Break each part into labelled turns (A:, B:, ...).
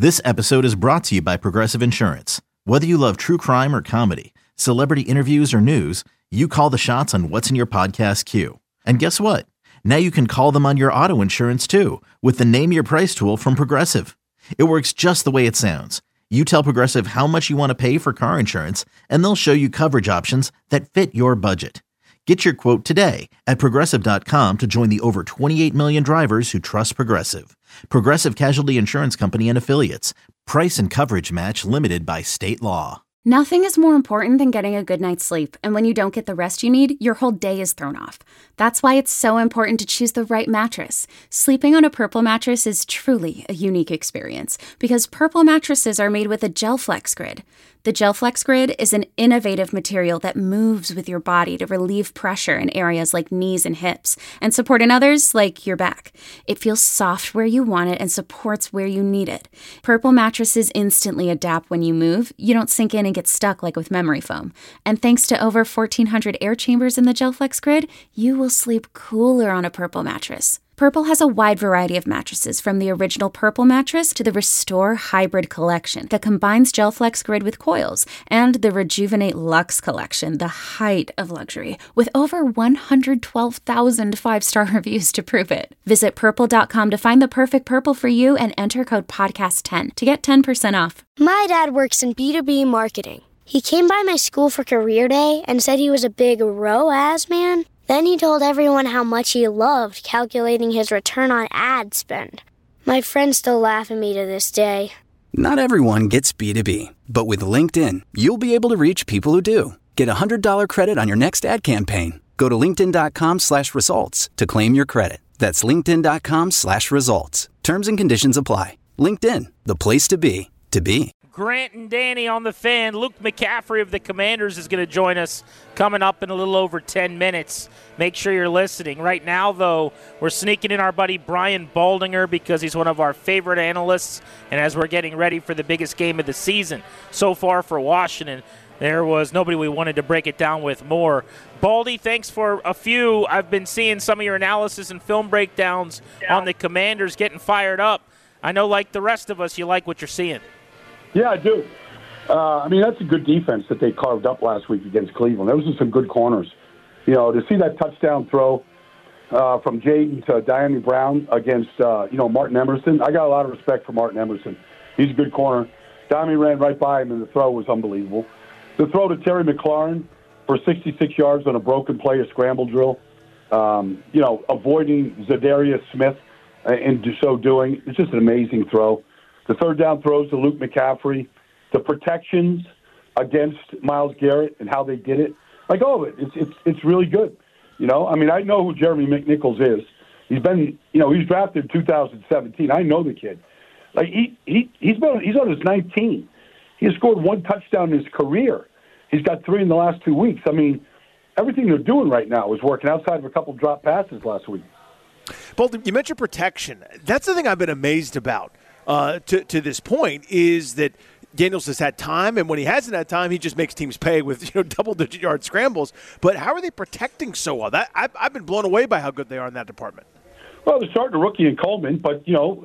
A: This episode is brought to you by Progressive Insurance. Whether you love true crime or comedy, celebrity interviews or news, you call the shots on what's in your podcast queue. And guess what? Now you can call them on your auto insurance too with the Name Your Price tool from Progressive. It works just the way it sounds. You tell Progressive how much you want to pay for car insurance, and they'll show you coverage options that fit your budget. Get your quote today at Progressive.com to join the over 28 million drivers who trust Progressive. Progressive Casualty Insurance Company and Affiliates. Price and coverage match limited by state law.
B: Nothing is more important than getting a good night's sleep, and when you don't get the rest you need, your whole day is thrown off. That's why it's so important to choose the right mattress. Sleeping on a Purple mattress is truly a unique experience because Purple mattresses are made with a GelFlex Grid. The GelFlex Grid is an innovative material that moves with your body to relieve pressure in areas like knees and hips and support in others like your back. It feels soft where you want it and supports where you need it. Purple mattresses instantly adapt when you move. You don't sink in and get stuck like with memory foam. And thanks to over 1,400 air chambers in the GelFlex Grid, you will sleep cooler on a Purple mattress. Purple has a wide variety of mattresses, from the original Purple mattress to the Restore Hybrid collection that combines GelFlex Grid with coils, and the Rejuvenate Luxe collection, the height of luxury, with over 112,000 five-star reviews to prove it. Visit Purple.com to find the perfect Purple for you and enter code PODCAST10 to get 10% off.
C: My dad works in B2B marketing. He came by my school for career day and said he was a big ROAS man. Then he told everyone how much he loved calculating his return on ad spend. My friends still laugh at me to this day.
D: Not everyone gets B2B, but with LinkedIn, you'll be able to reach people who do. Get a $100 credit on your next ad campaign. Go to linkedin.com/results to claim your credit. That's linkedin.com/results. Terms and conditions apply. LinkedIn, the place to be, to be.
E: Grant and Danny on the Fan. Luke McCaffrey of the Commanders is going to join us coming up in a little over 10 minutes. Make sure you're listening. Right now, though, we're sneaking in our buddy Brian Baldinger because he's one of our favorite analysts, and as we're getting ready for the biggest game of the season so far for Washington, there was nobody we wanted to break it down with more. Baldy, thanks for a few. I've been seeing some of your analysis and film breakdowns on the Commanders getting fired up. I know, like the rest of us, you like what you're seeing.
F: Yeah, I do. That's a good defense that they carved up last week against Cleveland. Those are some good corners. You know, to see that touchdown throw from Jaden to Diami Brown against, Martin Emerson, I got a lot of respect for Martin Emerson. He's a good corner. Diami ran right by him, and the throw was unbelievable. The throw to Terry McLaurin for 66 yards on a broken play, a scramble drill, avoiding Zadarius Smith in so doing. It's just an amazing throw. The third down throws to Luke McCaffrey, the protections against Myles Garrett and how they did it, like all of it, it's really good. I know who Jeremy McNichols is. He's been, he was drafted in 2017. I know the kid. Like he's on his 19th. He has scored one touchdown in his career. He's got 3 in the last 2 weeks. Everything they're doing right now is working outside of a couple drop passes last week.
G: Bolton, you mentioned protection. That's the thing I've been amazed about. To this point is that Daniels has had time, and when he hasn't had time, he just makes teams pay with double-digit yard scrambles. But how are they protecting so well? I've been blown away by how good they are in that department.
F: Well, they're starting a rookie in Coleman, but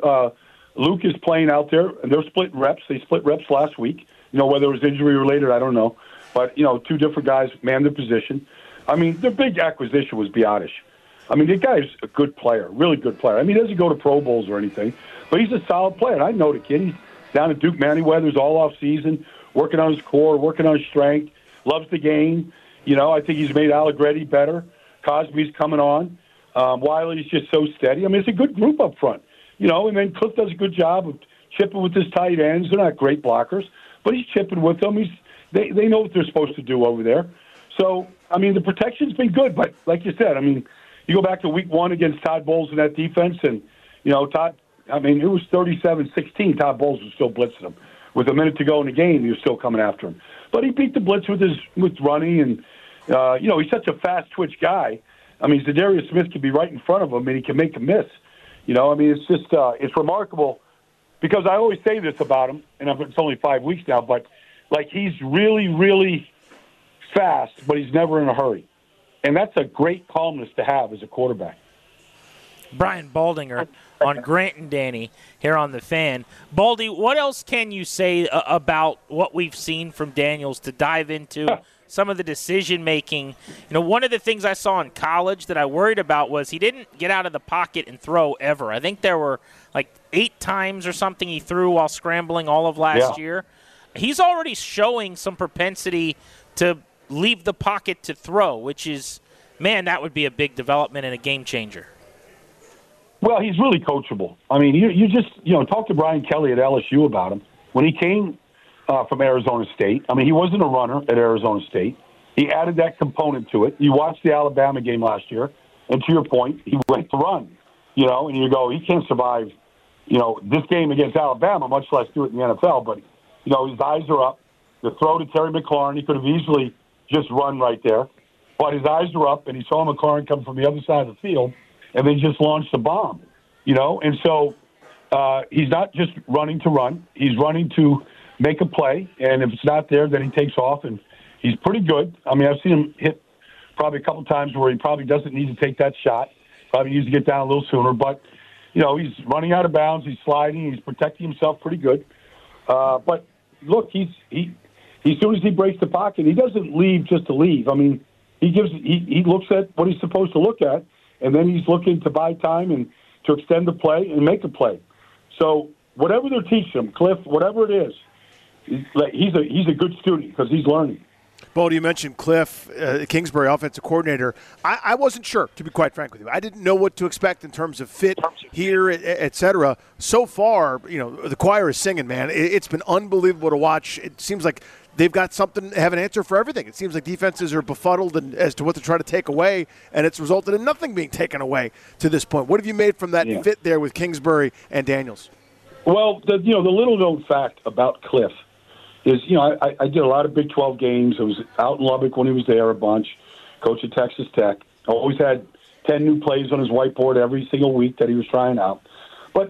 F: Luke is playing out there, and they're splitting reps. They split reps last week. Whether it was injury related, I don't know. But 2 different guys man their position. Their big acquisition was Biotish. The guy's a good player, really good player. He doesn't go to Pro Bowls or anything, but he's a solid player. And I know the kid. He's down at Duke Manyweathers all off season, working on his core, working on his strength, loves the game. I think he's made Allegretti better. Cosby's coming on. Wiley's just so steady. It's a good group up front. And then Cliff does a good job of chipping with his tight ends. They're not great blockers, but he's chipping with them. They know what they're supposed to do over there. So, the protection's been good, but like you said, you go back to week 1 against Todd Bowles in that defense, and, Todd, it was 37-16. Todd Bowles was still blitzing him. With a minute to go in the game, he was still coming after him. But he beat the blitz with running, and, he's such a fast twitch guy. Zadarius Smith can be right in front of him, and he can make a miss. It's just, it's remarkable, because I always say this about him, and it's only 5 weeks now, but, he's really, really fast, but he's never in a hurry. And that's a great calmness to have as a quarterback.
E: Brian Baldinger on Grant and Danny here on The Fan. Baldy, what else can you say about what we've seen from Daniels to dive into some of the decision-making? One of the things I saw in college that I worried about was he didn't get out of the pocket and throw ever. I think there were like 8 times or something he threw while scrambling all of last year. He's already showing some propensity to leave the pocket to throw, which is, man, that would be a big development and a game changer.
F: Well, he's really coachable. I mean, you just talk to Brian Kelly at LSU about him. When he came from Arizona State, I mean, he wasn't a runner at Arizona State. He added that component to it. You watched the Alabama game last year, and to your point, he went to run, and you go, he can't survive, this game against Alabama, much less do it in the NFL. But, his eyes are up. The throw to Terry McLaurin, he could have easily just run right there. But his eyes were up, and he saw McLaurin come from the other side of the field, and they just launched a bomb, And so he's not just running to run. He's running to make a play, and if it's not there, then he takes off, and he's pretty good. I mean, I've seen him hit probably a couple times where he probably doesn't need to take that shot. Probably needs to get down a little sooner. But, he's running out of bounds. He's sliding. He's protecting himself pretty good. But, look, as soon as he breaks the pocket, he doesn't leave just to leave. I mean, he looks at what he's supposed to look at, and then he's looking to buy time and to extend the play and make a play. So whatever they're teaching him, Cliff, whatever it is, he's a good student because he's learning.
G: Bo, you mentioned Cliff, Kingsbury offensive coordinator. I wasn't sure, to be quite frank with you. I didn't know what to expect in terms of fit here, et cetera. So far, the choir is singing, man. It's been unbelievable to watch. It seems like they've got something, have an answer for everything. It seems like defenses are befuddled as to what to try to take away, and it's resulted in nothing being taken away to this point. What have you made from that fit there with Kingsbury and Daniels? Well,
F: the little-known fact about Cliff is, I did a lot of Big 12 games. I was out in Lubbock when he was there a bunch, coach at Texas Tech. I always had 10 new plays on his whiteboard every single week that he was trying out. But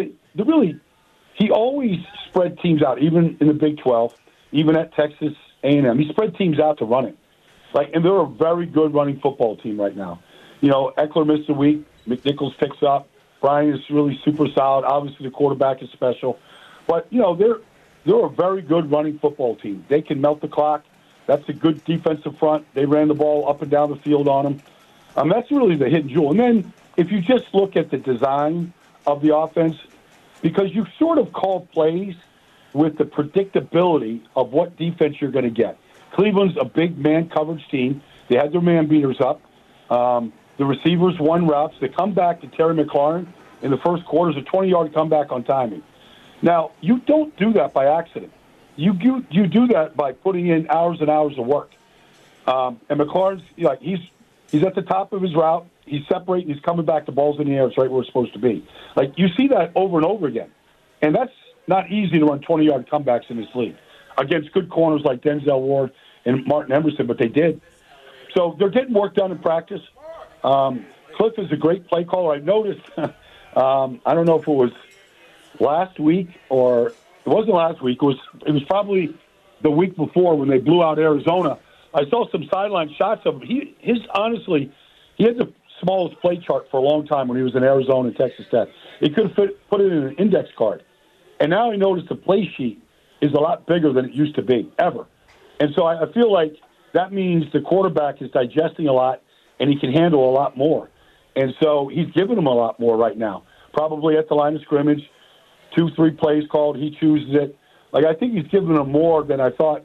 F: he always spread teams out, even in the Big 12, even at Texas A&M. He spread teams out to run it. And they're a very good running football team right now. Eckler missed a week. McNichols picks up. Brian is really super solid. Obviously, the quarterback is special. But, they're a very good running football team. They can melt the clock. That's a good defensive front. They ran the ball up and down the field on them. That's really the hidden jewel. And then if you just look at the design of the offense, because you sort of call plays with the predictability of what defense you're going to get. Cleveland's a big man coverage team. They had their man beaters up. The receivers won routes. They come back to Terry McLaurin in the first quarter. It's a 20-yard comeback on timing. Now, you don't do that by accident. You do that by putting in hours and hours of work. And McLaurin's he's at the top of his route. He's separating. He's coming back. The ball's in the air. It's right where it's supposed to be. You see that over and over again. And that's not easy to run 20-yard comebacks in this league against good corners like Denzel Ward and Martin Emerson, but they did. So they're getting work done in practice. Cliff is a great play caller. I noticed, I don't know if it was last week or it wasn't last week. It was probably the week before when they blew out Arizona. I saw some sideline shots of him. Honestly, he had the smallest play chart for a long time when he was in Arizona and Texas Tech. He could have put it in an index card. And now I noticed the play sheet is a lot bigger than it used to be, ever. And so I feel like that means the quarterback is digesting a lot and he can handle a lot more. And so he's giving them a lot more right now. Probably at the line of scrimmage, 2-3 plays called, he chooses it. I think he's giving them more than I thought.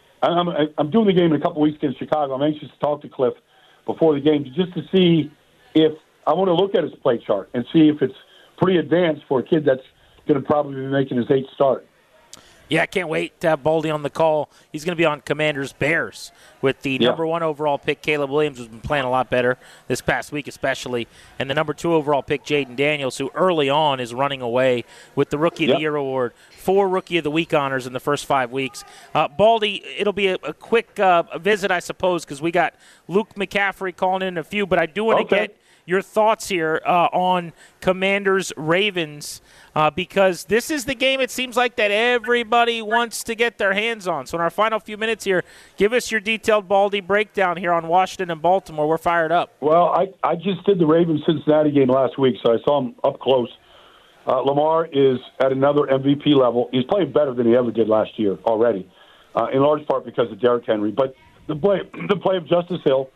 F: I'm doing the game in a couple weeks against Chicago. I'm anxious to talk to Cliff before the game just to see if I want to look at his play chart and see if it's pretty advanced for a kid that's going to probably be making his 8th start.
E: Yeah, I can't wait to have Baldy on the call. He's going to be on Commanders Bears with the number 1 overall pick, Caleb Williams, who's been playing a lot better this past week especially, and the number 2 overall pick, Jaden Daniels, who early on is running away with the Rookie of the Year award. 4 Rookie of the Week honors in the first 5 weeks. Baldy, it'll be a quick visit, I suppose, because we got Luke McCaffrey calling in a few, but I do want to your thoughts here on Commanders-Ravens, because this is the game it seems like that everybody wants to get their hands on. So in our final few minutes here, give us your detailed Baldy breakdown here on Washington and Baltimore. We're fired up.
F: Well, I just did the Ravens-Cincinnati game last week, so I saw him up close. Lamar is at another MVP level. He's playing better than he ever did last year already, in large part because of Derrick Henry. But the play of Justice Hill,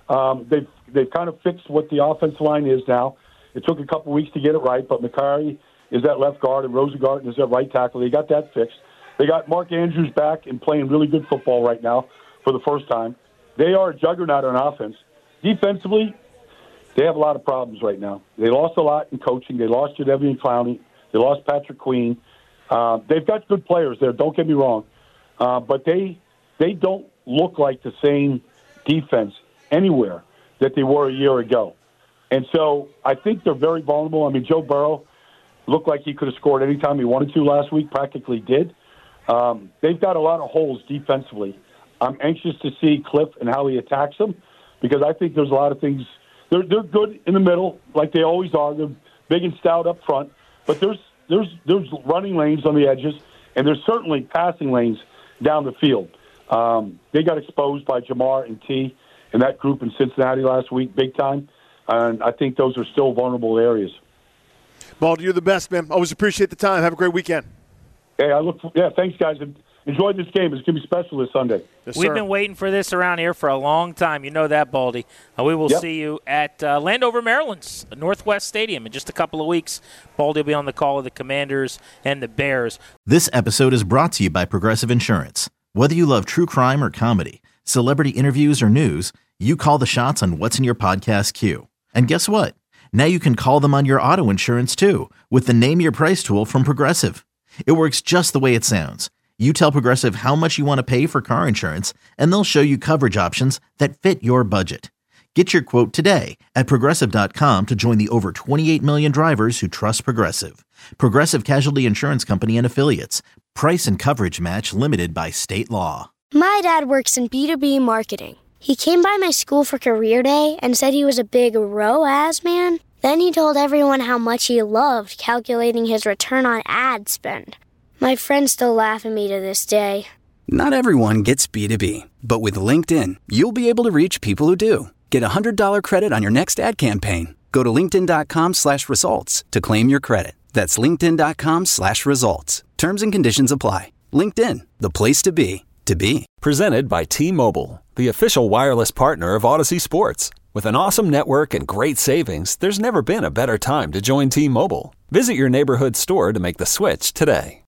F: they've kind of fixed what the offensive line is now. It took a couple weeks to get it right, but McCary is at left guard and Rosengarten is at right tackle. They got that fixed. They got Mark Andrews back and playing really good football right now for the first time. They are a juggernaut on offense. Defensively, they have a lot of problems right now. They lost a lot in coaching. They lost Jadeveon Clowney. They lost Patrick Queen. They've got good players there, don't get me wrong. But they don't look like the same defense anywhere that they were a year ago. And so I think they're very vulnerable. I mean, Joe Burrow looked like he could have scored any time he wanted to last week, practically did. They've got a lot of holes defensively. I'm anxious to see Cliff and how he attacks them because I think there's a lot of things. They're good in the middle, like they always are. They're big and stout up front, but there's running lanes on the edges, and there's certainly passing lanes down the field. They got exposed by Jamar and T and that group in Cincinnati last week, big time, and I think those are still vulnerable areas.
G: Baldy, you're the best, man. Always appreciate the time. Have a great weekend.
F: Hey, thanks, guys. Enjoyed this game. It's going to be special this Sunday.
G: Yes,
E: We've
G: sir.
E: been waiting for this around here for a long time. You know that, Baldy. We will see you at Landover, Maryland's Northwest Stadium in just a couple of weeks. Baldy will be on the call with the Commanders and the Bears.
A: This episode is brought to you by Progressive Insurance. Whether you love true crime or comedy, celebrity interviews or news, you call the shots on what's in your podcast queue. And guess what? Now you can call them on your auto insurance too with the Name Your Price tool from Progressive. It works just the way it sounds. You tell Progressive how much you want to pay for car insurance, and they'll show you coverage options that fit your budget. Get your quote today at Progressive.com to join the over 28 million drivers who trust Progressive. Progressive Casualty Insurance Company and Affiliates. Price and coverage match limited by state law.
C: My dad works in B2B marketing. He came by my school for career day and said he was a big ROAS man. Then he told everyone how much he loved calculating his return on ad spend. My friends still laugh at me to this day.
D: Not everyone gets B2B, but with LinkedIn, you'll be able to reach people who do. Get a $100 credit on your next ad campaign. Go to linkedin.com/results to claim your credit. That's linkedin.com/results. Terms and conditions apply. LinkedIn, the place to be, to be.
H: Presented by T-Mobile, the official wireless partner of Odyssey Sports. With an awesome network and great savings, there's never been a better time to join T-Mobile. Visit your neighborhood store to make the switch today.